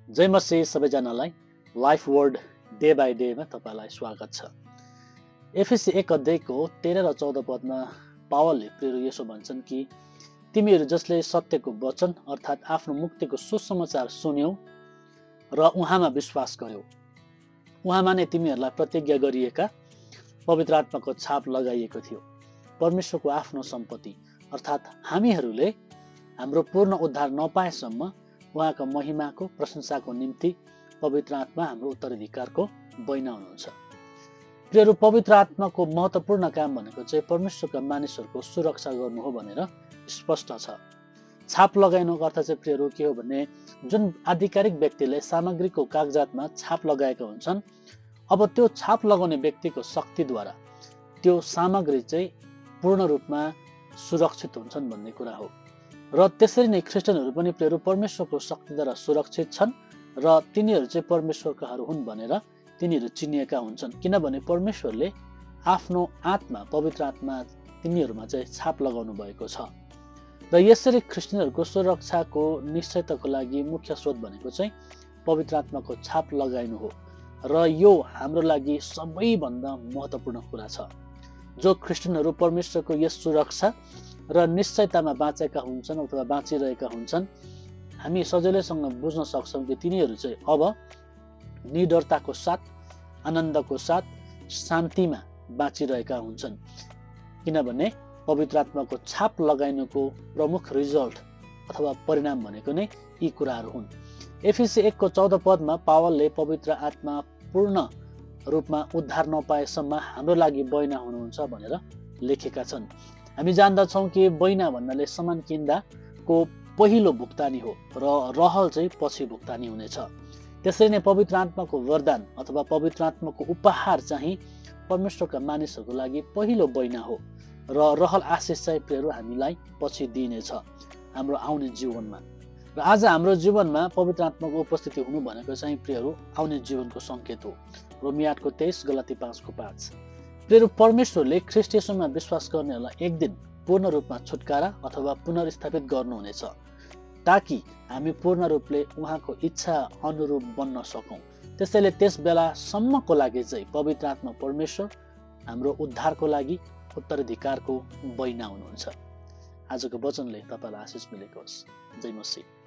जय मसी सबैजनालाई life word day by डेमा तपाईलाई स्वागत छ। एफएसी 1 अध्यायको 13 र 14 पदमा पावलले प्रेरित यसो भन्छन् कि तिमीहरू जसले सत्यको वचन अर्थात् आफ्नो मुक्तिको सुसमाचार सुन्यौ र उहाँमा विश्वास गर्यौ, उहाँमा नै तिमीहरूलाई प्रतिज्ञा गरिएका पवित्र आत्माको छाप लगाइएको थियो। परमेश्वरको आफ्नो सम्पत्ति अर्थात् हामीहरूले हाम्रो पूर्ण उद्धार नपाएसम्म उहाँको महिमाको प्रशंसाको निम्ति पवित्र आत्मा हाम्रो उत्तराधिकारको बैना हुनुहुन्छ। प्रियहरू, पवित्र आत्माको महत्त्वपूर्ण काम भनेको चाहिँ परमेश्वरका मानिसहरूको सुरक्षा गर्नु हो भनेर स्पष्ट छ। छाप लगाइनुको अर्थ चाहिँ प्रियहरू के हो भने, जुन आधिकारिक व्यक्तिले सामग्रीको कागजातमा छाप लगाएका हुन्छन्, अब त्यो छाप लगाउने व्यक्तिको शक्तिद्वारा त्यो सामग्री चाहिँ पूर्ण रूपमा सुरक्षित हुन्छन् भन्ने कुरा हो। र त्यसरी नै ख्रिस्टियनहरू पनि प्रियहरू परमेश्वरको शक्तिद्वारा सुरक्षित छन् र तिनीहरू चाहिँ परमेश्वरकाहरू हुन् भनेर तिनीहरू चिनिएका हुन्छन्, किनभने परमेश्वरले आफ्नो आत्मा पवित्र आत्मा तिनीहरूमा चाहिँ छाप लगाउनु भएको छ। र यसरी ख्रिस्टियनहरूको सुरक्षाको निश्चयताको लागि मुख्य स्रोत भनेको चाहिँ पवित्र आत्माको छाप लगाइनु हो र यो हाम्रो लागि सबैभन्दा महत्त्वपूर्ण कुरा छ। जो ख्रिस्टियनहरू परमेश्वरको यस सुरक्षा र निश्चयतामा बाँचेका हुन्छन् अथवा बाँचिरहेका हुन्छन्, हामी सजिलैसँग बुझ्न सक्छौँ कि तिनीहरू चाहिँ अब निडरताको साथ, आनन्दको साथ, शान्तिमा बाँचिरहेका हुन्छन्, किनभने पवित्र आत्माको छाप लगाइनुको प्रमुख रिजल्ट अथवा परिणाम भनेको नै यी कुराहरू हुन्। एफएसी 1 को 14 पदमा पावलले पवित्र आत्मा पूर्ण रूपमा उद्धार नपाएसम्म हाम्रो लागि बैना हुनुहुन्छ भनेर लेखेका छन्। हामी जान्दछौँ कि बैना भन्नाले सामान किन्दाको पहिलो भुक्तानी हो र रहल चाहिँ पछि भुक्तानी हुनेछ। त्यसरी नै पवित्र आत्माको वरदान अथवा पवित्र आत्माको उपहार चाहिँ परमेश्वरका मानिसहरूको लागि पहिलो बैना हो र रहल आशिष चाहिँ प्रियहरू हामीलाई पछि दिइनेछ हाम्रो आउने जीवनमा। र आज हाम्रो जीवनमा पवित्र आत्माको उपस्थिति हुनु भनेको चाहिँ प्रियहरू आउने जीवनको सङ्केत हो। रोमी 8 को 23, गलाती 5 को 5। प्रियहरू, परमेश्वरले ख्रिस्ट येशूमा विश्वास गर्नेहरूलाई एक दिन पूर्ण रूपमा छुटकारा अथवा पुनर्स्थापित गर्नुहुनेछ, ताकि हामी पूर्ण रूपले उहाँको इच्छा अनुरूप बन्न सकौँ। त्यसैले त्यस बेलासम्मको लागि चाहिँ पवित्र आत्मा परमेश्वर हाम्रो उद्धारको लागि उत्तराधिकारको बैना हुनुहुन्छ। आजको वचनले तपाईँलाई आशिष मिलेको होस्। जय मसीह।